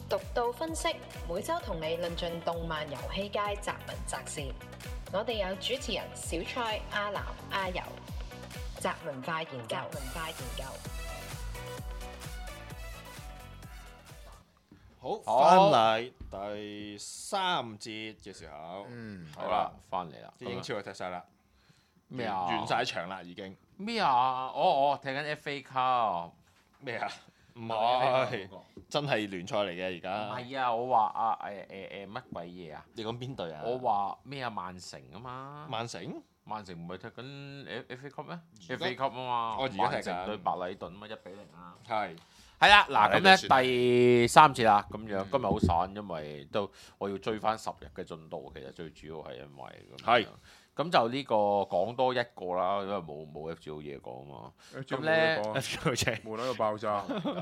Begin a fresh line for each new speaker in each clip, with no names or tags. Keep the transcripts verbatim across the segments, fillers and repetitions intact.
獨到分析，每週同你論盡動漫遊戲界雜文雜事。我哋有主持人小蔡、阿南、阿游，雜文化研究，文化研究。
好，翻嚟第三節嘅時候，
嗯，
好啦，
翻嚟啦，
啲英超就踢晒啦，
咩啊？
完晒場啦已經。
咩啊？我我踢緊 F A Cup
咩啊？唔係，真係聯賽嚟嘅而
唔
家。
係啊！我話啊誒誒誒乜鬼嘢啊？
你講邊隊啊？
我話咩啊？曼城啊嘛。
曼城？
曼城唔係踢緊 F A Cup 咩
而家
？F A Cup 啊嘛。
我而家踢緊
曼城對白禮頓啊嘛，一比零啊。
係。
係啦，嗱咁
白禮頓算
咧第三節啦，咁樣
嗯
今日好散，因為都我要追翻十日嘅進度，其實最主要係因為咁樣
係
咁就呢個講多一個啦，因為冇冇 F G O 嘢講啊嘛。咁咧
F U 啫
無啦啦爆炸，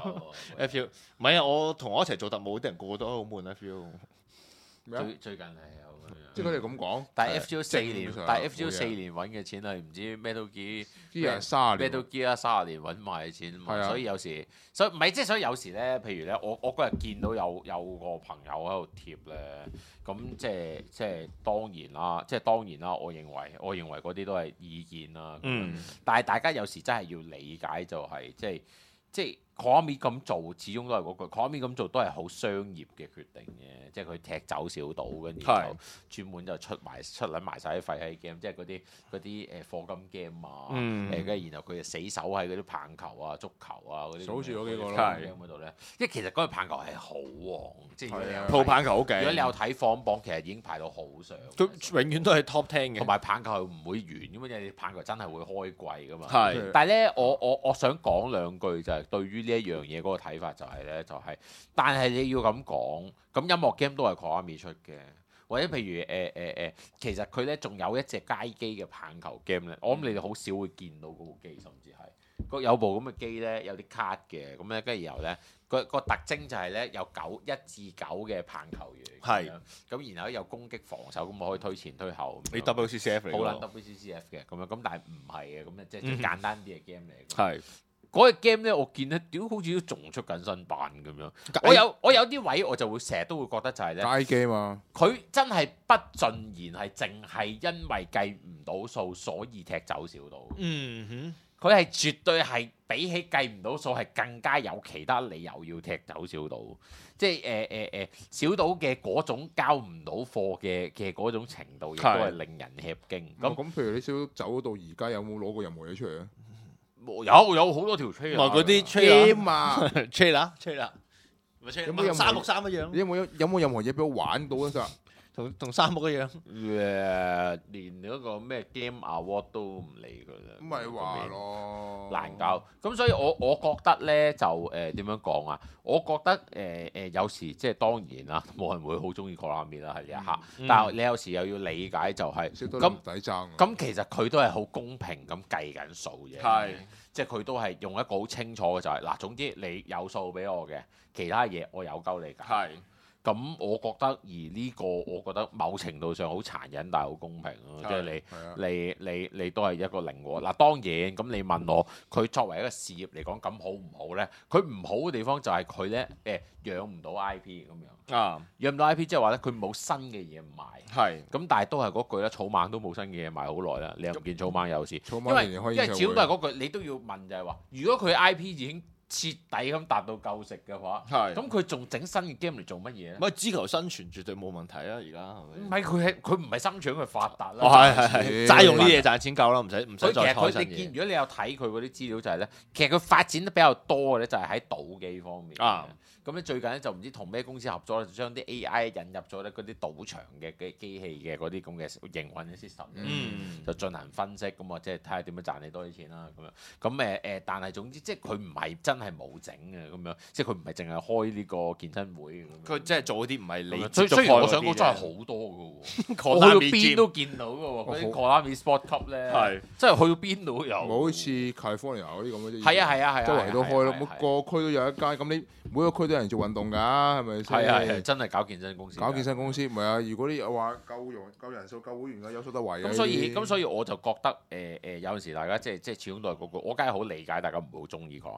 ，F U 唔係啊！我同我一齊做特務啲人個個都好悶 F U。
咩啊？
最最近係有咁樣。
即係佢哋咁講，
但係 F G O 四年，
正常
但係 F G O
冇嘢
四年揾嘅錢係唔知咩都幾
啲人卅年
咩都幾啊三十年揾埋嘅錢啊嘛，
係啊
所以有時所以唔係即係所以有時咧，譬如咧，我我嗰日見到有有個朋友喺度貼咧，咁即係即係當然啦，即係當然啦，我認為我認為嗰啲都係意見啦。
嗯。
但係大家有時真係要理解就係、即係即係 Konami 咁做，始終都係嗰句 Konami 咁做都係好商業嘅決定嘅，即係佢踢走小島，跟住
係
就專門就出埋出撚埋晒啲廢閪 game，即係嗰啲嗰啲誒課金 game 啊，
嗯
誒跟住然後佢就死守喺嗰啲棒球啊、足球啊嗰啲
數住嗰幾個
咯
啦
嗰度咧，即係其實嗰個棒球係好旺，即係如果你有
係啊
套棒球好
如果你有
勁，
睇放榜，其實已經排到好上。
佢永遠都係 top ten 嘅。
同埋棒球係唔會完㗎嘛，因為棒球真係會開季㗎嘛。
係
但係咧，我我我想講兩句就係對於呢一樣嘢嗰個睇法就係咧，就係、但係你要咁講，咁音樂 game 都係 Konami 出嘅，或者譬如誒誒誒，其實佢咧仲有一隻街機嘅棒球 game 咧，我諗你哋好少會見到嗰部機，甚至係個有部咁嘅機咧，有啲卡嘅，咁咧跟住然後咧個個特徵就係咧有九一至九嘅棒球員，
係
咁然後有攻擊防守，咁我可以推前推後。
你 W C C F 嚟
好撚
㗎
W C C F 嘅咁樣，咁但係唔係嘅，咁啊即係
嗯
簡單啲嘅 game 嚟。
係
嗰個 game 咧，我見咧，屌好似都仲出緊新版咁樣。我有我有啲位我就會成日都會覺得就係咧，
街機嘛，
佢真係不盡然係淨係因為計唔到數，所以踢走小島。
嗯
佢係絕對係比起計唔到數係更加有其他理由要踢走小島。即係誒誒誒，小島嘅嗰種交唔到貨嘅嘅嗰種程度，亦都係令人吃驚。
咁
咁
咁譬如你小島走到而家有冇攞過任何嘢出嚟啊？
有有好多條 trailer
哼，咪嗰啲
game 啊，
trailer trailer，咪
有冇任何
三六三一樣
你，有冇有冇任何嘢俾我玩到啊？咋？
同同三木一樣。
誒，連嗰個咩 Game Award 都唔理佢啦。
咁咪話咯，
難搞。咁所以我我覺得咧就誒點樣講啊？我覺得誒誒、呃呃、有時即係當然啦，冇人會好中意 Konami 啦喺呢一刻。
嗯
但係你有時又要理解就係、
少多
咁
唔抵爭啊。
咁其實佢都係好公平咁計緊數嘅。
係
即係佢都係用一個好清楚嘅就係、嗱，總之你有數俾我嘅，其他嘢我有鳩你㗎。
係
咁我覺得，而呢個我覺得某程度上好殘忍，但係好公平咯。即係你。
係啊，
你你你都係一個零喎嗱，當然咁你問我佢作為一個事業嚟講，咁好唔好咧？佢唔好嘅地方就係佢咧誒養唔到 I P 咁樣，
啊，
養唔到 I P 即係話咧佢冇新嘅嘢賣，
係
咁但係都係嗰句啦，草蜢都冇新嘅嘢賣好耐啦，你又唔見草蜢有事，
草
因為
蜢年年開
因為
演唱會，
始終都係嗰句，你都要問就係話，如果佢 I P 已經徹底咁達到夠食嘅話，
係。
咁佢仲整新嘅 game 嚟做乜嘢咧？
咪只求生存絕對冇問題啊！而家係
唔
咪？
係佢係佢唔係生長佢發達啦。
哦，係係係，
錢
齋用呢啲嘢賺錢夠啦，唔使唔使
佢其實
再開新
佢你見，
嘢
如果你有睇佢嗰啲資料就係咧，其實佢發展得比較多嘅咧，就係喺賭機方面。
啊
咁咧最近咧就唔知同咩公司合作咧，就將啲 A I 引入咗咧嗰啲賭場嘅嘅機器嘅嗰啲咁嘅營運嘅 system，
嗯
就進行分析咁啊，即係睇下點樣賺你多啲錢啦咁樣。咁誒誒，但係總之即係佢唔係真係冇整嘅咁樣，即係佢唔係淨係開呢個健身會咁樣。
佢即係做嗰啲唔係你
所以雖然我想講真係好多嘅喎，我去到
Konami
邊
Gym
都見到嘅喎，嗰啲 Konami Sport Cup 咧，
係
真係去到邊度都有。
冇好似 California 嗰啲咁嘅啫。
係啊係啊係啊，
周圍都開咯，
係啊
每個區都有一間。咁你每個區都有人做運動㗎，係咪先？
係啊係啊，真係搞健身公司。
搞健身公司，唔係啊！如果你話夠用、夠人數、夠會員嘅，有數得為嘅。
咁所以
呢啲
咁所以我就覺得誒誒、呃、有陣時大家即係即係始終都係嗰句，我梗係好理解大家唔會好中意 Konami 嘅。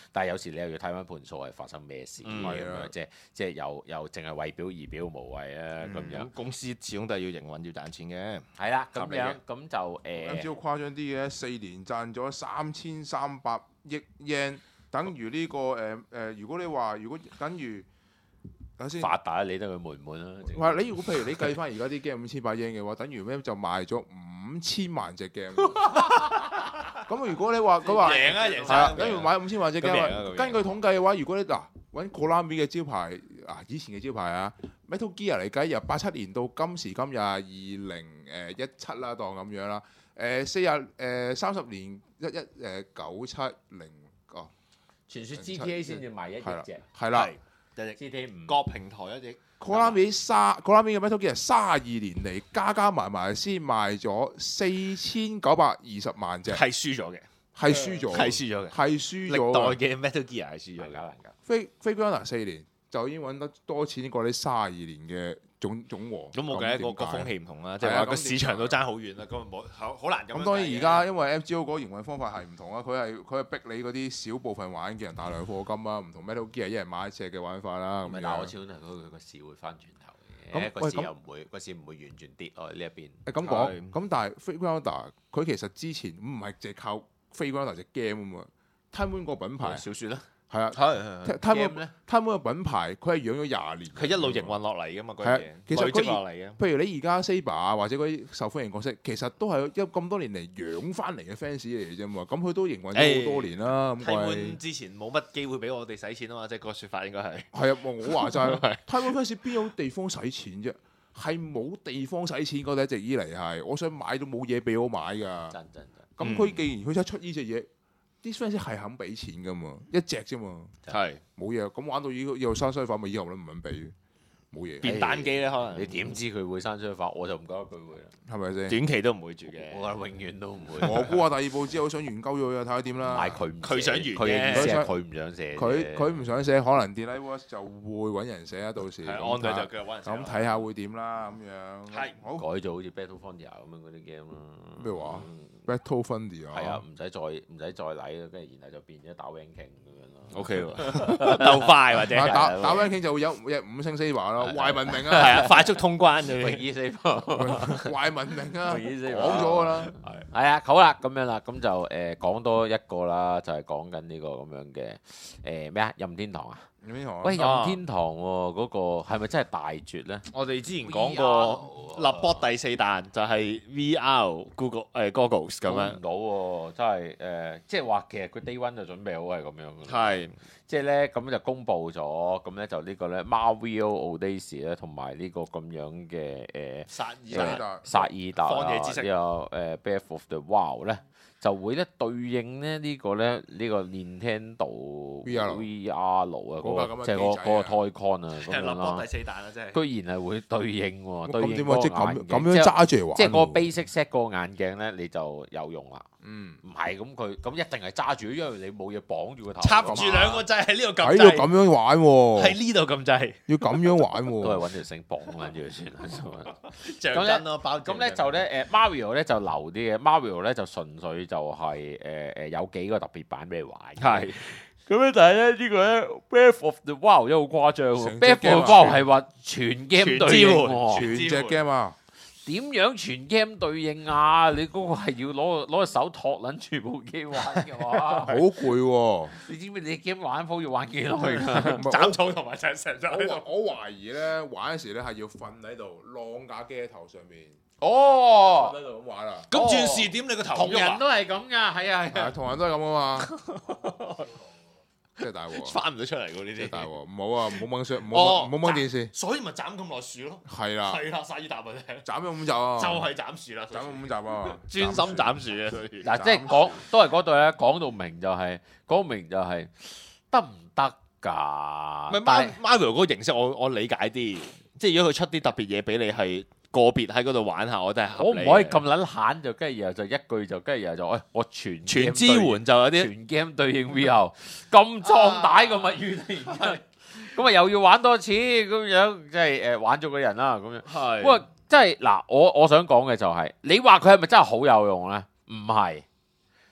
但係有時你又要睇翻盤數係發生咩事咁
嗯
係啊
樣，即係即係又又淨係為表而表無謂啊咁樣。
咁公司始終都係要營運要賺錢嘅。
係啦，咁
合理嘅
樣咁就誒
M G O 誇張啲嘅，四年賺咗三千三百億 yen，等於呢、個誒誒、呃如果你話如果等於等先，
發達，理得佢悶唔悶啊？
話你如果譬如你計翻而家啲 game 五千八 yen 嘅話，等於咩就賣咗五千萬隻 game。咁如果你話佢話
贏啊贏
係啊，
晒，
等於買五千萬隻
咁贏啊
game，
咁贏
根據統計嘅話，如果你嗱揾 Konami 嘅招牌啊，以前嘅招牌啊 Metal Gear 嚟計，由八七年到今時今日二零誒一七啦，當咁樣啦，誒四廿誒三十年一一誒九七零哦，
傳説 G T A 先至賣一億
係啦
隻
係啦。
一億
，G T A 五
各平台一億。
Konami 三 Konami 嘅 Metal Gear 三十二年嚟加加埋埋先賣咗四千九百二十萬隻，
係輸咗嘅，
係輸咗，
係輸咗嘅。
係輸咗
歷代
嘅。
嘅 Metal Gear 係輸咗嘅。
難搞難搞。
飛飛 Gunner 四年就已經揾得多錢過你三十二年嘅總總和。
咁冇計，個個
點解
風氣唔同啦，即
係啊咁
係話個市場都爭好遠啦，咁冇好好難咁樣計嘅。
咁當然而家因為 M G O 嗰個營運方法係唔同啦，佢係佢係逼你嗰啲少部分玩嘅人大量課金啊，唔同 Metal Gear 一人買一隻嘅玩法啦。咁
唔係，但我
樣
始終都係嗰個個市會翻轉頭
咁
嘅，個
喂咁
市又唔會個市唔會完全跌落去呢一邊。
誒咁講，咁但係 Free Grounders 佢其實之前唔係淨係靠 Free Grounders 隻 game 啊嘛 Time Moon 個品牌
小説啦，
係啊
係係係
Time
game
Moon
咧，
Time Moon 個品牌佢係養咗廿年，
佢一路營運落嚟噶嘛，嗰
係啊
樣嘢
其實
累積落嚟嘅。
譬如你而家 Saber 啊，或者嗰啲受歡迎角色，其實都係一咁多年嚟養翻嚟嘅 fans 嚟嘅啫嘛。咁佢都營運咗好多年啦。咁
睇
佢
滿之前冇乜機會俾我哋使錢啊嘛，即係個説法應該係。
係啊，我話齋咯
係。
Time Moon fans 邊有地方使錢啫？係冇地方使錢嗰啲一直以嚟係，我想買都冇嘢俾我買㗎。
真真真。
咁佢既然佢一出呢隻嘢，啲 fans 係肯俾錢㗎嘛，一隻啫嘛，
係
冇嘢。咁玩到以後以後生衰化，咪以後都唔肯俾，冇嘢。
變蛋機咧，可能
你點知佢會生出發？我就唔覺得佢會啦。
係咪先？
短期都唔會住嘅。
我覺得永遠都唔會。
我估下第二部之後想研究咗佢，睇下點啦。
買佢唔
佢想完
寫佢嘅意
啫
思係佢唔想寫啫。
佢佢唔想寫，可能 Delay Watch 就會揾人寫啊，到時
係
咁睇
安隊就腳揾人寫
咁睇下會點啦，咁樣。
係
好
改做好似 Battle Frontier 咁樣嗰啲 game 啦。
咩話
嗯
？Battle Fundy 啊，
係啊，唔使再唔使再嚟啦，跟住然後就變咗打 ranking 咁樣咯。
O K 喎，鬥快或者
啊
係
打打 ranking 就會有有五星 Saber 咯，
係
壞文明
係
啊，
啊，快速通關
泳
嘅。
衣四方
壞文明啊，
泳衣四
講咗㗎啦。
係啊，好啦，咁樣啦，咁就誒講多一個啦，就係講緊呢個咁樣嘅誒咩啊？任天堂啊？
有邊行？
喂，任
啊
天堂喎，嗰個係咪真係大絕咧？
我哋之前講過立波第四彈就係 V R Google 誒 Goggles 咁
估唔
樣。
到喎，真係誒，即係話其實佢 day one 就準備好係咁樣嘅。
係
即係咧，咁就公布咗，咁咧就呢個咧 Mario Odyssey 咧，同埋呢個咁樣嘅誒
殺意
殺意
達
達
薩爾達啊，
荒野之息
呢個誒 Breath of the Wild 咧，就會咧對應咧呢個咧呢個 Nintendo
V R
V R 啊，
嗰
嗰個
架咁嘅
即係嗰嗰個
機仔啊
Toy-Con 啊咁樣
立波
啦
第，四彈啊，真係。
居然係會對應喎，對應
咁點啊？即係
嗰個眼鏡
咁咁樣
即係
揸住嚟玩喎。
即係嗰個 basic set 嗰個眼鏡咧，你就有用啦。
嗯，
唔係咁佢咁一定係揸住，因為你冇嘢綁住個頭。
插住兩個掣喺呢度
喺度
撳掣，
咁樣玩喎，
喺呢度撳掣，
要咁樣玩
都係
喎。
揾條繩綁緊住佢算啦。
橡
咁咧
筋咯，包
咁咧就咧誒 Mario 咧就流啲嘅，Mario 咧就純粹就係誒誒有幾個特別版俾你玩。
係
咁咧，但係咧呢個咧 Breath of the Wild 真係好誇張喎
成隻
，Breath
game
of
啊
the Wild 係話全 game 對應
全支援
喎，
全隻 game 啊，
點樣全 game 對應啊？你嗰個係要攞攞隻手托撚住部機玩嘅話，
好攰喎。
你知唔知你 game 玩鋪要玩幾耐㗎？
唔係
斬草同埋成成咗喺度。
我我懷疑咧玩嗰時咧係要瞓喺度，晾架機喺頭上面，
哦
瞓，喺度咁玩啦。
咁轉視點你個頭
同
喐啊？
人都係咁㗎，係啊係
係啊，
啊。
同人都係咁啊嘛，真係大鑊啊，
翻唔到出嚟喎呢啲。
真係大鑊。唔好啊，唔好掹相，唔好
哦
掹唔好掹電視。
所以咪斬咁耐樹咯。
係啦，
係啦，薩爾達咪就
斬咗五集啊，
係斬樹啦，
斬咗五集啊，
專心斬樹啊，所以。
嗱，即係講都係嗰句咧，講到明就係講明就係得唔得㗎？
唔係
但係
Mario 嗰個形式，我我理解啲，即係如果佢出啲特別嘢俾你係個別喺嗰度玩下，我真係合
我唔
理嘅
可以咁撚閒就跟住然後就一句就跟住然後就誒我全
全
game
支
對
援就有啲
全 game 對應 V R 咁壯大個物語突然間，咁啊又要玩多次咁樣，即係誒玩咗個人啦咁樣。
係
不過即係嗱，我我想講嘅就係、你話佢係咪真係好有用咧？唔係，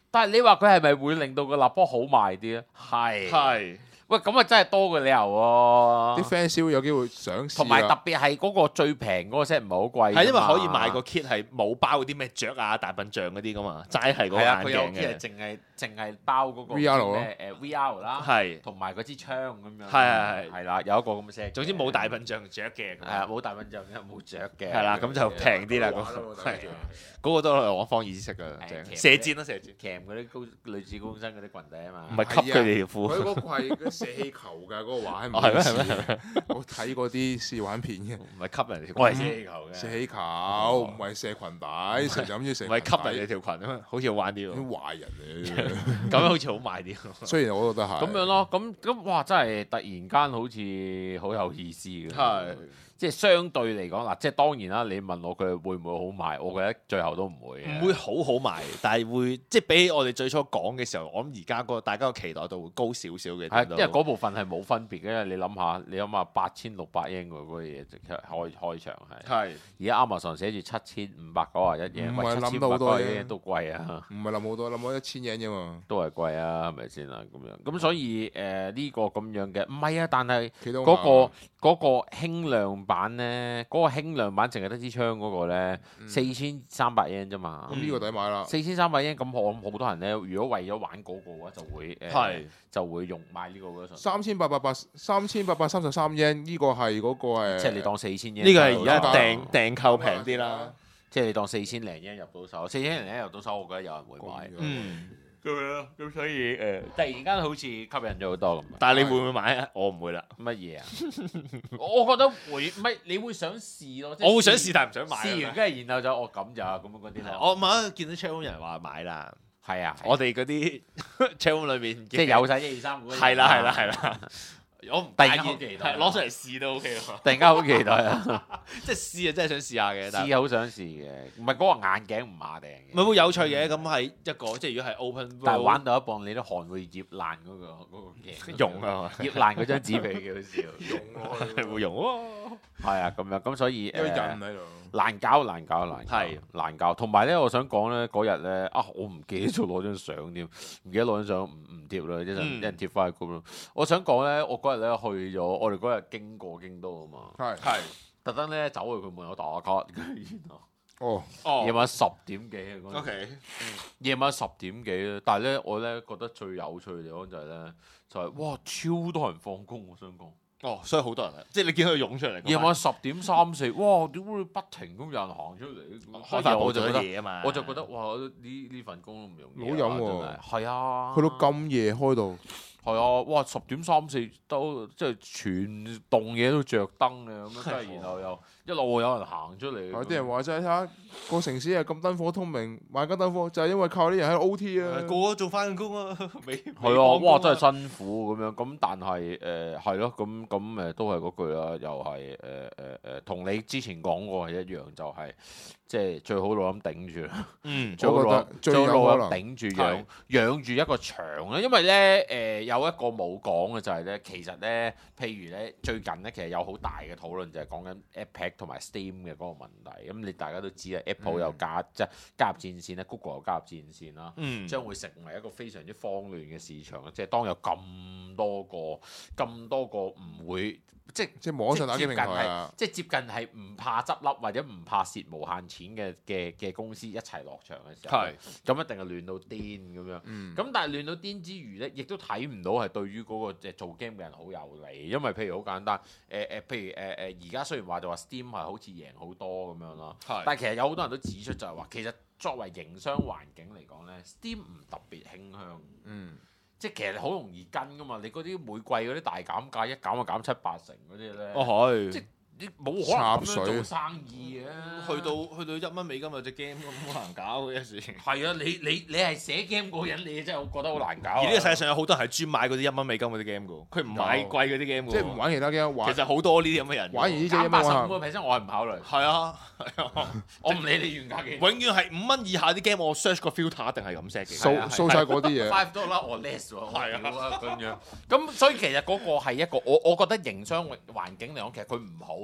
但係你話佢係咪會令到個立波好賣啲咧？係
係。
喂，咁啊真係多嘅理由喎。
啲 fans 會有機會想試
同埋特別係嗰個最平嗰個 set 唔係好貴，
係因為可以買個 kit 係冇包嗰啲咩雀啊、大笨象嗰啲噶嘛，齋係嗰個
係啊，佢有
眼鏡
kit 係
嘅。
淨係淨係包嗰個
V R 咯
咩誒 V R 啦，
係
同埋嗰支槍咁樣。
係係係
係啦，有一個咁嘅 set。
總之冇大笨象雀嘅。
係啊，冇大笨象嘅，冇雀嘅。
係啦，咁就平啲啦。嗰
玩咯
個係
大笨象
嗰個都係我方意識㗎，
誒
正
騎
射箭啦射箭，
鉗嗰啲高女子高身嗰啲裙底啊嘛。
唔係吸佢哋條褲。
佢嗰個係嗰射氣球㗎，嗰個玩
哦係咩係咩係咩？
我睇過啲試玩片嘅，
唔係吸人條裙，
我係射氣球嘅。
射氣球唔係射裙底，成日諗住射
唔係吸人哋
哋
條裙啊嘛，好似好玩啲喎。
啲壞人嚟
咁樣好似好賣啲。
嘅。雖然我覺得係
咁樣咯，咁咁哇，真係突然間好似好有意思嘅。
係
即係相對嚟講嗱，即係當然啦。你問我佢會唔會好賣？我覺得最後都唔會嘅。
唔會好好賣，但係會即係比起我哋最初講嘅時候，我諗而家個大家個期待度會高少少嘅。
係，因為嗰部分係冇分別嘅。因為你諗下，你諗下八千六百英嗰個嘢，即刻開開場係。
係
而家 Amazon 寫住七千五百九十一英，
唔
喂七
係諗到好
千五百九十
多嘢
一都貴啊！
唔係諗好多，諗咗一千日啫嘛。
都係貴啊，係咪先啊？咁樣咁所以誒呢個咁樣嘅唔係啊，但係
企到
嗰個嗰個輕量版咧，嗰個輕量版淨係得支槍嗰個咧，四千三百 yen 啫嘛。
咁呢個抵買啦。
四千三百 yen 咁，我諗好多人咧，如果為咗玩嗰個嘅話，就會誒
係
就會用買呢個 version。
三千八百八三千八百三十三 yen 呢個係嗰個誒，
即係你當四千 yen。
呢個係而家
係
訂訂購平啲啦。
即係你當四千零 yen 入到手，四千零 yen 入到手，我覺得有人會買。
嗯，
咁樣咁所以誒，突然間好似吸引咗好多咁。
但係你會唔會買啊？我唔會啦。
乜嘢啊？我覺得會，唔係你會想試咯。即係
我會想試，但係唔想買。
試完跟住然後就我咁咋咁樣嗰啲咧。
我唔係見到 channel 人話買啦，
係啊，
我哋嗰啲 channel 裏面
即係有晒一二三嗰啲。
係啦係啦係啦。我唔
突然間好
介意
期待
係攞出嚟試都 OK 喎。
突然間好期待啊！
即係試啊，真係想試下嘅。但係
試好想試嘅，唔係嗰個眼鏡唔馬定嘅。
唔係好有趣嘅，咁係一個即係如果係 open，
但係玩到一半，你啲汗會醃爛嗰個嗰個鏡。
用啊嘛，
醃爛嗰張紙皮幾好笑。
用咯，
係會用喎。
係啊，咁樣咁所以
因為
誒
人喺度。
難搞難搞難搞
係
難搞。同埋咧，我想講咧嗰日咧啊，我唔記得咗攞張相添，唔記得攞張相唔唔貼啦，一陣
嗯
一陣貼翻去 group 咯。我想講咧，我嗰日咧去咗，我哋嗰日經過京都啊嘛，
係
係
特登咧走去佢門口打卡，跟住然後
哦，
哦
夜晚十點幾啊嗰陣
OK
夜晚十點幾咧，但係咧我咧覺得最有趣嘅地方就係咧，就係哇超多人放工，我想講。
哦，所以好多人啊，即係你見到佢湧出嚟。
夜晚十點三四，哇！點會不停咁有人行出嚟？
開飯我做
我就覺得，
嘢啊嘛，
我就覺得哇！呢呢份工都唔容易啊，
好飲喎
真係係啊，
去到咁夜開到，
係啊！哇！十點三四都即係全棟嘢都着燈嘅咁樣，跟住然後又一路有人行出嚟。
有啲人話齋睇下個城市係咁燈火通明，買間燈火就係因為靠啲人喺度 O T 啊。
個個做翻工啊，未
係啊！哇！真係辛苦咁樣，咁但係誒係咯，咁咁誒都係嗰句啦，又係誒誒誒，同你之前講過係一樣，就係即係最好老咁頂住啦。
嗯
最好老
我覺得最有
最好老咁
可能
頂住養養住一個場咧，因為咧誒、呃、有一個冇講嘅就係咧，其實咧譬如咧最近咧其實有好大嘅討論就係講緊 Epic 同埋 Steam 嘅嗰個問題。咁你大家都知啦，Apple 又加、嗯、即係加入戰線咧 ，Google 又加入戰線啦，
嗯
將會成為一個非常之慌亂嘅市場。即係當有咁多個咁多個唔會即係
即係網上打機平台啊，
即係接近係唔怕執笠或者唔怕蝕無限錢嘅嘅嘅公司一齊落場嘅時候，
係
咁一定係亂到癲咁樣。咁、
嗯
但係亂到癲之餘咧，亦都睇唔到係對於嗰個即係做 game 嘅人好有利，因為譬如好簡單，誒、呃、誒，譬如誒誒，而家雖然話就話 Steam 係好似贏好多咁樣啦，
係
但係其實有好多人都指出就係話，其實作為營商環境嚟講咧，Steam 唔特別馨香。
嗯，
即係其實好容易跟噶嘛，你嗰啲每季嗰啲大減價，一減就減七八成嗰啲咧。
哦係，
即係你冇可能咁樣
插水
做生意嘅。
去到去到一蚊美金有隻 game 咁好難搞嘅一時。
係啊，你你你係寫 game 嗰個人，你真係覺得好難搞啊。
而呢個世界上有好多人係專買嗰啲一蚊美金嗰啲 game 嘅，佢唔買貴嗰啲 game 嘅。
即係唔玩其他 game，玩
其實好多呢啲咁嘅人。
玩完呢隻
減八十五
一
個 percent，我係唔考慮。
係啊，係啊，
我唔理你原價幾。
永遠係五蚊以下啲 game，我 search 個 filter 一定係咁 set 嘅。
掃掃晒嗰啲嘢。
five dollar or less 喎，
係啊
咁樣。咁所以其實嗰個係一個我我覺得營商環境嚟講，其實佢唔好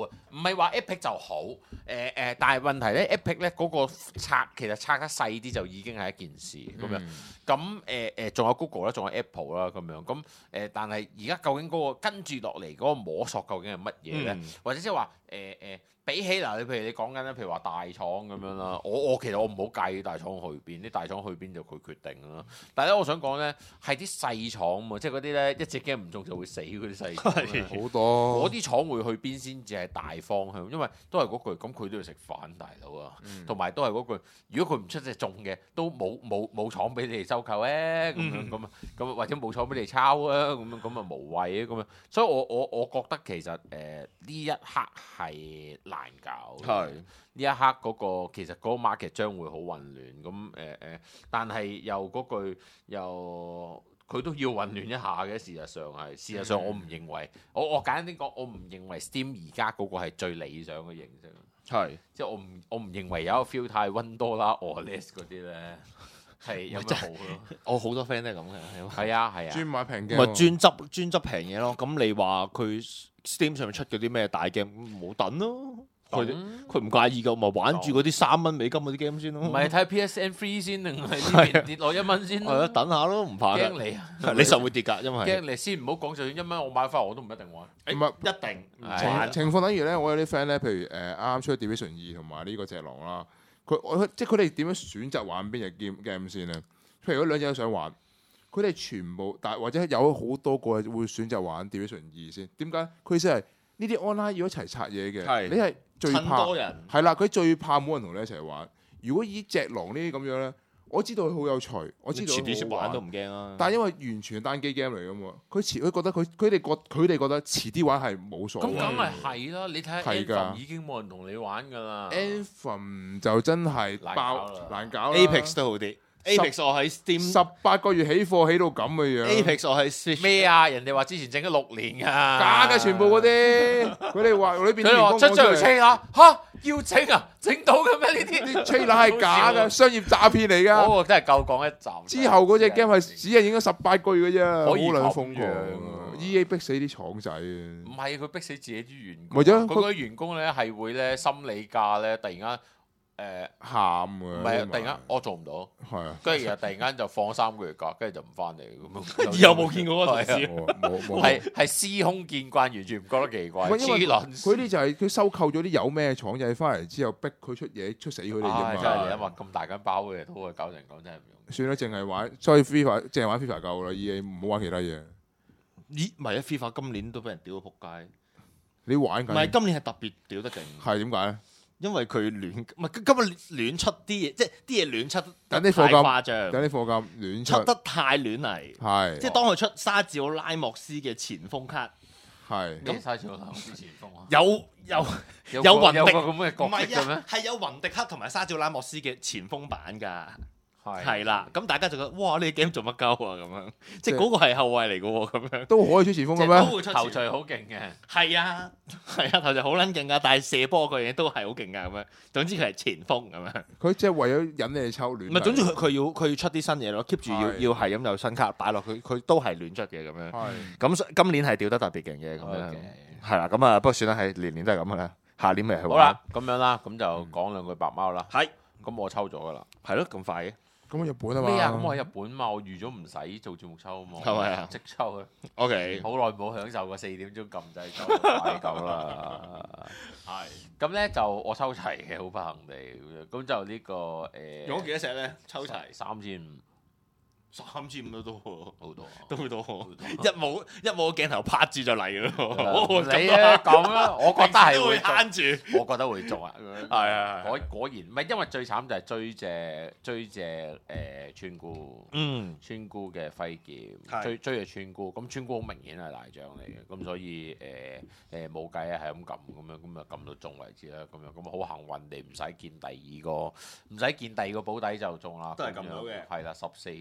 啊，唔係話 Epic 就好，誒、呃、誒、呃，但係問題咧 Epic 咧嗰個拆其實拆得細啲就已經係一件事咁樣，咁誒誒仲有 Google 啦，仲有 Apple 啦咁樣，咁誒、呃、但係而家究竟嗰、那個跟住落嚟嗰個摸索究竟係乜嘢咧？嗯、或者即係話誒誒。比起嗱，你譬如你講緊咧，譬如話大廠咁樣啦，我我其實我唔好介意大廠去邊，啲大廠去邊就佢決定啦。但係咧，我想講咧係啲細廠喎，即係嗰啲咧一隻 game 唔中就會死嗰啲細廠，
好多。嗰
啲廠會去邊先至係大方向，因為都係嗰句，咁佢都要食飯，大佬啊，同埋、嗯、都係嗰句，如果佢唔出隻中嘅，都冇冇冇廠俾你哋收購咧，咁樣咁啊，咁或者冇廠俾你抄啊，咁樣咁啊無謂啊，咁樣。所以我我我覺得其實誒呢、呃、一刻係難搞，係呢一刻嗰、那個其實嗰個 market 將會好混亂，咁誒誒，但係又嗰句又佢都要混亂一下嘅，事實上係，事實上我唔認為，嗯、我我簡單啲講，我唔認為 Steam 而家嗰個係最理想嘅形式，係是，即係我唔我唔認為有一個 feel 太 one dollar or less 嗰啲咧係有乜好咯？
我好多 friend 都係咁嘅，
係啊係啊，
專買平嘅，
咪專執專執平嘢咯。咁你話佢 Steam 上面出嗰啲咩大 game 冇等咯，佢佢唔介意㗎，咪玩住嗰啲三蚊美金嗰啲 game 先咯。唔係
睇 P S N three 先定係呢邊跌落一蚊先？
係啊，等下咯，唔怕。驚你啊！你實會跌㗎，因為
驚你先唔好講，就算一蚊我買翻我都唔一定玩。
唔係
一定
情情況等於咧，我有啲 friend 咧，譬如誒啱啱出咗 Division 二同埋呢個隻狼啦，佢我即係佢哋點樣選擇玩邊隻 game game 先咧？譬如嗰兩隻都想玩，佢哋全部但或者有好多個會選擇玩 Division 二先。點解？佢先係呢啲 online 要一齊拆嘢嘅，
係
你係最怕
多人
係啦。佢最怕冇人同你一齊玩。如果以隻狼呢啲咁樣咧，我知道佢好有趣，我知道佢好玩
都唔驚啊。
但係因為完全單機 game 嚟㗎嘛，佢遲佢覺得佢佢哋覺佢哋覺得遲啲玩係冇所謂。
咁梗係係啦，你睇下 Anthem 已經冇人同你玩㗎啦。
Anthem 就真係爆難搞啦。
Apex 都好啲。Apex 我喺 Steam
十八個月起貨起到咁嘅樣。
Apex 我喺 Switch
咩啊？人哋話之前整咗六年㗎，
假嘅全部嗰啲。佢哋話裏邊啲員工
出咗條車啦，嚇要整啊，整到嘅咩？呢啲
啲吹喇係假嘅，商業詐騙嚟㗎。
嗰個真係夠講一集。
之後嗰隻 game 係只係影咗十八個月嘅啫，
可以
好撚瘋
咁
狂。E A 逼死啲廠仔啊！唔
係佢逼死自己啲員工。
為咗
佢嗰啲員工咧係會咧心理價咧突然間。誒
喊啊！
唔係啊！突然間我做唔到，
係啊，
跟住又突然間就放三個月假，跟住就唔翻嚟咁樣。
有冇見過嗰個同事？
冇冇
係係司空見慣，完全唔覺得奇怪。
因為佢啲就係佢收購咗啲有咩廠仔翻嚟之後，逼佢出嘢出死佢哋啫嘛。
真係你諗下咁大間包嘅都可以搞成咁，真係唔用。
算啦，淨係玩，所以 FIFA 淨係玩 FIFA 夠啦，E A 唔好玩其他嘢。
咦？唔係啊！FIFA 今年都俾人屌到仆街。
你玩緊？
唔係今年係特別屌得勁。
係點解咧？
因為佢亂，唔係今日亂出啲嘢，即係啲嘢亂出
等啲貨金
誇張，
等啲貨金亂
出得太亂嚟，
係
即係當佢出沙治奧拉莫斯嘅前鋒卡，
係咁沙治奧拉莫斯前鋒啊，
有有
有
有雲迪
咁嘅角色嘅咩？
係有雲迪克同埋沙治奧拉莫斯嘅前鋒版㗎。
係
係啦，咁大家就覺得哇！呢個 game 做乜鳩啊？咁樣，即係嗰個係後衞嚟嘅喎，咁樣
都可以出前鋒嘅咩？
頭槌好勁嘅，
係啊，係啊，頭槌好撚勁㗎，但係射波嗰樣嘢都係好勁㗎，咁樣。總之佢係前鋒咁樣。佢
即係為咗引你哋抽亂。
唔係，總之佢佢要佢要出啲新嘢咯，keep 住要要係咁有新卡擺落去，佢都係亂出嘅咁樣。係。咁今年係屌得特別勁嘅咁樣。係啦，咁啊，不過算啦，係年年都係咁㗎啦。下年咪去玩。
好啦，咁樣啦，咁就講兩句白貓啦。
係。
咁我抽咗㗎啦。
係咯，咁快嘅。
咁我日本啊嘛，
咩啊？咁我喺日本嘛，我預咗唔使做節目抽啊嘛，
係咪啊？
即抽啊
！O K，
好耐冇享受過四點鐘撳掣抽快狗啦。係。咁咧就我抽齊嘅，好不幸地，咁就呢個誒。
用咗幾多隻咧？抽齊
三千五。
三千五都多喎，
好多，
都好多。一冇一冇鏡頭拍住就嚟咯。
你啊咁啊，我覺得係會
慳住，
我覺得會中啊。
係啊，
果果然唔係，因為最慘就係追隻追隻誒村姑，
嗯，
村姑嘅揮劍，追追隻村姑，咁村姑好明顯係大將嚟嘅，咁所以誒誒冇計啊，係咁撳咁樣，咁啊撳到中為止啦，咁樣咁好幸運地唔使見第二個，唔使見第二個保底就中啦。
都係撳到嘅。
係啦，十四條撲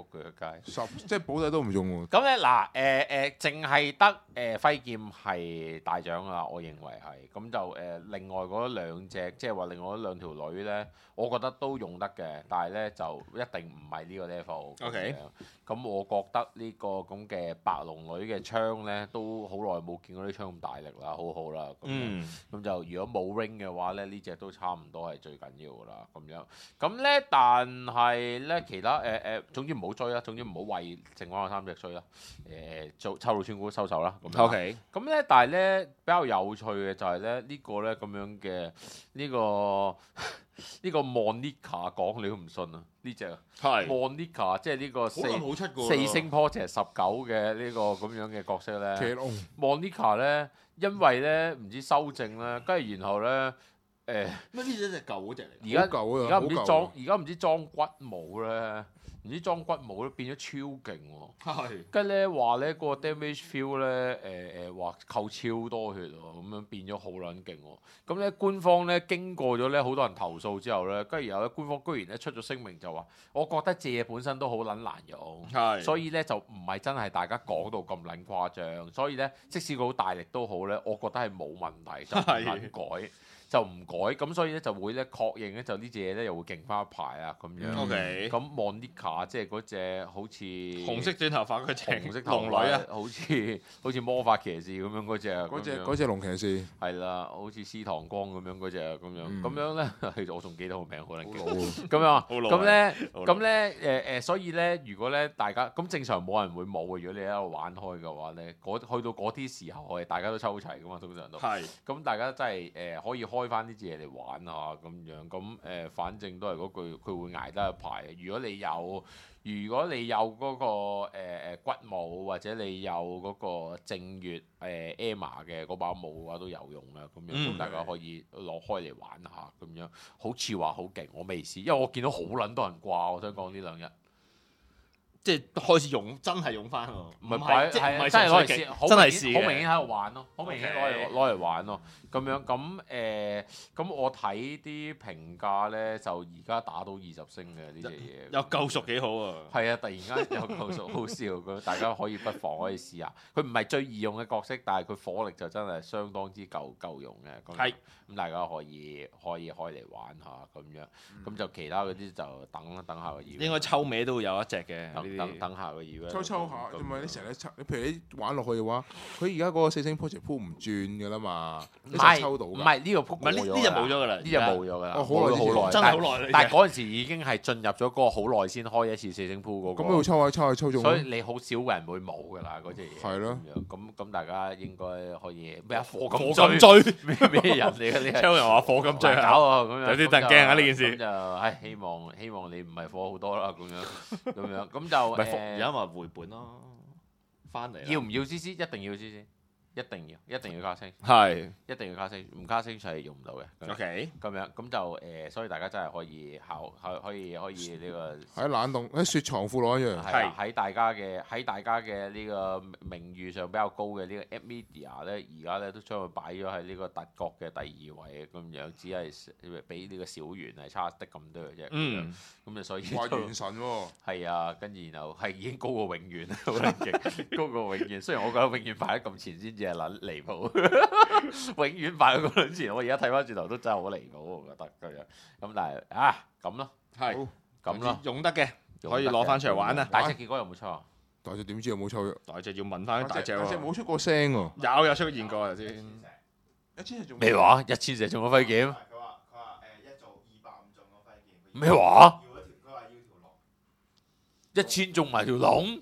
佢嘅街。
十即係保底都唔用喎。
咁咧嗱誒誒，淨係得誒輝劍係大獎啦，我認為係。咁就誒、呃、另外嗰兩隻，即係話另外嗰兩條女咧，我覺得都用得嘅，但係咧就一定唔係呢個 level。
OK。
咁我覺得呢個咁嘅白龍女嘅槍咧，都好耐冇見過啲槍咁大力啦，好好啦。咁樣咁、嗯、就如果冇 ring 嘅話咧，呢隻都差唔多係最緊要噶啦。咁樣咁咧，但係咧其他誒誒、呃呃，總之唔好追啦，總之唔好為剩翻嗰三隻追啦。誒、呃，做秋到穿股收手啦。
OK。
咁咧，但係咧比較有趣嘅就係咧呢個咧咁樣嘅呢個。呢個 Monica 講你都唔信啊！呢隻係 Monica 即係呢個四四星 project 十九嘅呢個咁樣嘅角色咧。Monica 咧，因為咧唔知修正咧，跟住然後咧誒，
乜呢隻隻舊嗰隻嚟？
而家而家唔知裝而家唔知裝骨帽咧。唔知裝骨帽都變咗超勁喎，跟住咧話咧嗰個 damage feel 咧誒誒話扣超多血喎，咁樣變咗好撚勁喎。咁咧官方咧經過咗咧好多人投訴之後咧，跟住然後咧官方居然咧出咗聲明就話，我覺得隻嘢本身都好撚難用，
係，
所以咧就唔係真係大家講到咁撚誇張，所以咧即使佢好大力都好咧，我覺得係冇問題，就唔撚改。就唔改，咁所以咧就會咧確認咧就呢隻嘢咧又會勁翻一排啊咁樣。
OK。
咁 Monica 即係嗰隻好似
紅色短頭髮嗰隻
紅色龍女啊，好似好似魔法騎士咁樣嗰隻。
嗰隻嗰隻龍騎士。
係啦，好似司堂光咁樣嗰隻咁樣，咁樣咧其實我仲記得個名好撚
勁。好老啊！
咁樣，咁咧，咁咧誒誒，所以咧如果咧大家咁正常冇人會冇嘅，如果你喺度玩開嘅話咧，去到嗰啲時候我哋大家都抽齊噶嘛，通常都。係。咁大家真係誒可以開翻呢隻嘢嚟玩下咁樣，咁誒、呃，反正都係嗰句，佢會捱得一排。如果你有，如果你有嗰、那個誒誒、呃、骨帽，或者你有嗰個正月誒、呃、Emma 嘅嗰把帽嘅話，都有用啦。咁樣，咁、嗯、大家可以攞開嚟玩下咁樣。好似話好勁，我未試，因為我見到好撚多人掛。我想講呢兩日。
即係開始用，真係用翻喎。
唔係擺，係真係攞嚟試，真係試，好明顯喺度玩咯，好明顯攞嚟攞嚟玩咯。咁樣咁誒，咁我睇啲評價咧，就而家打到二十星嘅呢隻嘢。
有救贖幾好啊！
係啊，突然間有救贖，好笑咁，大家可以不妨可以試下。佢唔係最易用嘅角色，但係佢火力就真係相當之夠夠用嘅。係，咁大家可以可以開嚟玩下咁樣。咁就其他嗰啲就等啦，等下個event。
應該抽尾都會有一隻嘅。
等等下個 event。
抽抽下，因為你成日抽，你譬如你玩落去嘅話，佢而家嗰個四星 project 鋪唔轉㗎啦嘛。
唔係唔係呢個鋪，
唔係呢呢隻冇咗㗎啦，
呢隻冇咗㗎啦。
哦，好耐
好耐，
真係好耐。
但係嗰陣時已經係進入咗嗰個好耐先開一次四星鋪嗰個。
咁要抽下抽下抽中。
所以你好少人會冇㗎啦嗰隻嘢。
係咯。
咁咁大家應該可以咩啊？火
咁追
咩咩人嚟㗎？呢
超人話火咁追
搞啊！咁樣
有啲突驚啊呢件事。
咁就唉，希望希望你唔係火好多啦咁樣咁樣咁就
而家咪回本咯，翻嚟。
要唔要 C C？一定要 C C。一定要，一定要加星，
係
一定要加星，唔加星就係用唔到嘅。
OK，
咁樣咁就誒，所以大家真係可以考，可可以可以呢個
喺冷凍喺雪藏庫攞一樣。
係喺大家嘅喺大家嘅呢個名譽上比較高嘅呢個 AppMedia 咧，而家咧都將佢擺咗喺呢個特國嘅第二位咁樣，只係比呢個小圓係差得咁多嘅啫。
嗯，
咁啊，所以
話元神喎。
係啊，跟住然後係已經高過永遠，好勁，高過永遠。雖然我覺得永遠擺得咁前先至。係撚離譜，永遠擺喺嗰輪前，我而家睇翻轉頭都真係好離譜，我覺得咁樣。咁但係啊，咁咯，係咁咯，
用得嘅可以攞翻出嚟玩啊！
大隻結果有冇抽啊？
大隻點知有冇抽？
大隻要問翻大隻喎。
大隻冇出過聲喎。
有有出現過頭先。
一千隻中
咩話？一千隻中咗揮劍？
佢話佢話誒一做二百五中咗揮劍。
咩話？
要一條，佢話要條龍。
一千中埋條龍？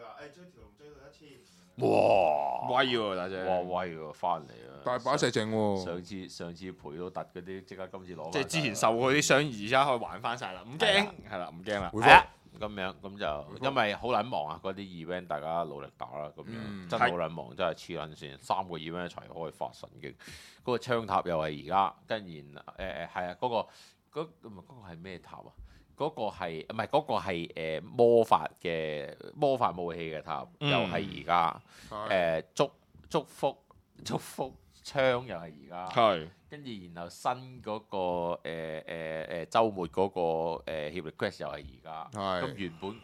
哇！
威喎大隻，
哇威喎，翻嚟啊！
大把石淨喎。
上次上次賠到突嗰啲，即刻今次攞。
即係之前受過啲傷，而家可以還翻晒啦，唔驚。係啦，唔驚啦。
係啊，咁樣咁就因為好撚忙啊，嗰啲 event 大家努力打啦，咁樣真係好撚忙，真係黐撚線，三個 event 一齊開發神經。嗰個槍塔又係而家，跟然誒誒係啊，嗰個嗰唔係嗰個係咩塔啊？嗰個係唔係嗰個係誒魔法嘅魔法武器嘅塔，又係而家誒祝祝福祝福槍又係而家，
係
跟住然後新嗰個誒誒誒週末嗰個誒協力 quest 又係而家，咁原本嗰個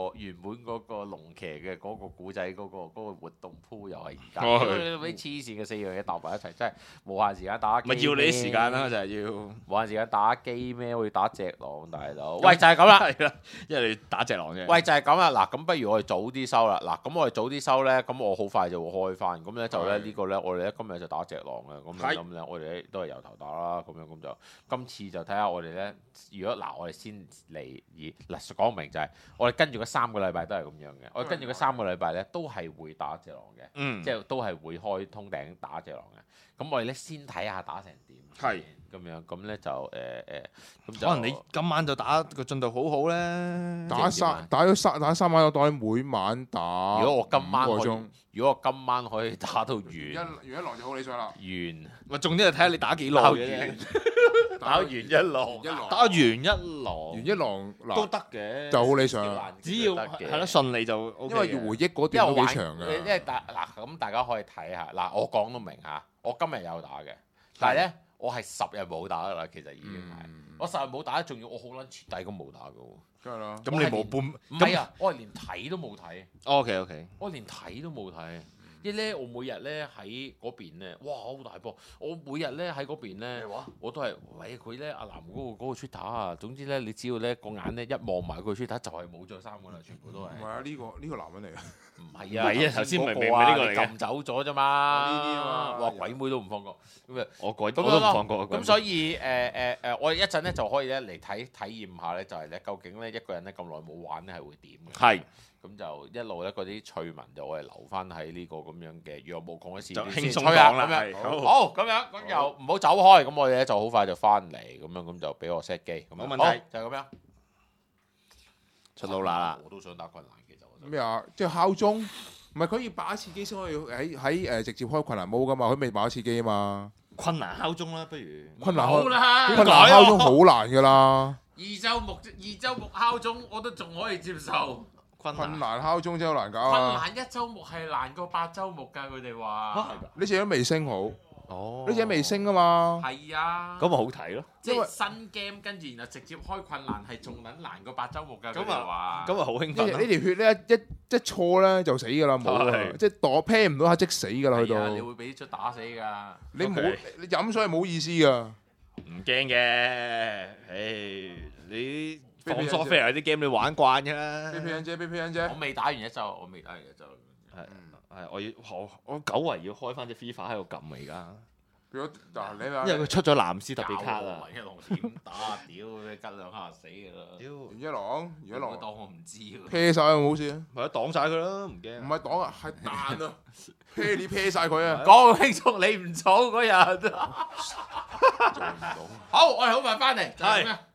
個原本嗰個龍騎嘅嗰個古仔嗰個嗰個活動鋪又係而家，嗰啲黐線嘅四樣嘢搭埋一齊，真係無限時間打機。
咪要你啲時間啦，就係要
無限時間打機咩？我要打隻狼大佬。喂，就係咁啦，
係啦，因為你打隻狼啫。
喂，就係咁啦。嗱，咁不如我哋早啲收啦。嗱，咁我哋早啲收咧，咁我好快就會開翻。咁咧就咧呢個咧，我哋咧今日就打隻狼嘅。咁樣咁咧，我哋咧都係由頭打啦。咁樣咁就今次就睇下我哋咧。如果嗱，我哋先嚟而嗱講明就係，我哋跟住嗰三個禮拜都係咁樣嘅。我哋跟住嗰三個禮拜咧，都係會打隻狼嘅，
嗯，
即係都係會開通頂打隻狼嘅。咁我哋咧先睇下打成點，
係
咁樣。咁咧就誒誒，咁
可能你今晚就打個進度好好咧，
打三打咗三打三晚我當每晚打。
如果我今晚可以
五個鐘，
如果我今晚可以打到完，
一完一狼就好理想啦。
完
咪重啲係睇下你打幾耐
打
嘅
完
啫。
打完一狼，
一狼
打完一狼，
完一狼
都
嗱
得嘅，
就好理想啦。
只要係咯順利就 O K 嘅。
因為要回憶嗰
因
段都
為玩
幾長㗎。
因為大嗱咁大家可以睇下嗱，我講都明嚇，我今日有打嘅，但係咧我係十日冇打㗎啦，其實已經係我十日冇打，仲要我好撚徹底咁冇打㗎喎。
梗係啦。
咁你冇半
唔係啊，我係連睇都冇睇，
O K O K，
我連睇都冇睇。因為咧，我每日咧喺嗰邊咧，哇好大波！我每日咧喺嗰邊咧，我都係喂佢咧阿南嗰個嗰個 Twitter 啊。總之咧，你只要咧個眼咧一望埋佢 Twitter 就係冇咗衫㗎啦，全部都係。
唔係啊，呢個呢個男人嚟嘅。
唔係啊，
唔係啊頭先明明
嗰個啊
呢個嚟嘅
你撳走咗啫嘛。
呢啲啊嘛
哇鬼妹都唔放過咁啊！
我鬼我
咁
都唔放過。
咁所以誒誒誒，我哋一陣咧就可以咧嚟睇體驗下咧，就係咧究竟咧一個人咧咁耐冇玩咧係會點嘅。
係。
咁就一路咧嗰啲趣聞就我哋留翻喺呢個咁樣嘅若無窮嘅事
就
段
輕鬆
吹下
講啦
咁樣。
係
好咁樣咁又唔好走開，咁我哋咧就好快就翻嚟咁樣，咁就俾我 set 機。咁樣
冇問題
好就係咁樣。
出到啦！
我都想打困難，其實我
咩啊？即係敲鐘，唔係佢要擺一次機先可以喺喺誒直接開困難模㗎嘛？佢未擺一次機啊嘛。
困難敲鐘啦，不如
困難開
好啦，
困難敲鐘好難㗎啦。
二週目二週目敲鐘我都仲可以接受。
困
困難敲鐘真係好難搞
困
啊！
難一週目係難過八週目㗎，佢哋話。
呢隻都未升好，
哦，
呢隻未升啊嘛。
係啊。
咁咪好睇咯。
即係新 game 跟住然後直接開困難係仲撚難過八週目㗎，佢哋話。
咁咪好興奮咯。
呢條呢條血咧一一錯咧就死㗎啦，冇啊！即係躲 pair 唔到下即死㗎啦，去
係啊，你
到。
會俾啲出打死㗎。
你冇
OK
你飲水係冇意思㗎。
唔驚嘅，誒你放
飛飛
software 啲 game 你玩慣㗎啦。
俾屁人姐，俾屁人姐
我。未打完一週，我未打完一週。
係係，我要我我久違要開翻隻 FIFA 喺度撳啊而家。
如果嗱你話，
因為佢出咗藍絲特別卡啊！
一龍點打？屌你吉兩下死㗎啦！
屌，
袁一郎，袁一郎
我當我唔知喎。
啤晒有冇事啊？
咪擋晒佢咯，唔
唔
驚。
係擋啊，係彈啊，啤你啤晒佢啊！
講清楚你唔早嗰日。
做唔到。
好，我哋好快翻嚟。就係咁樣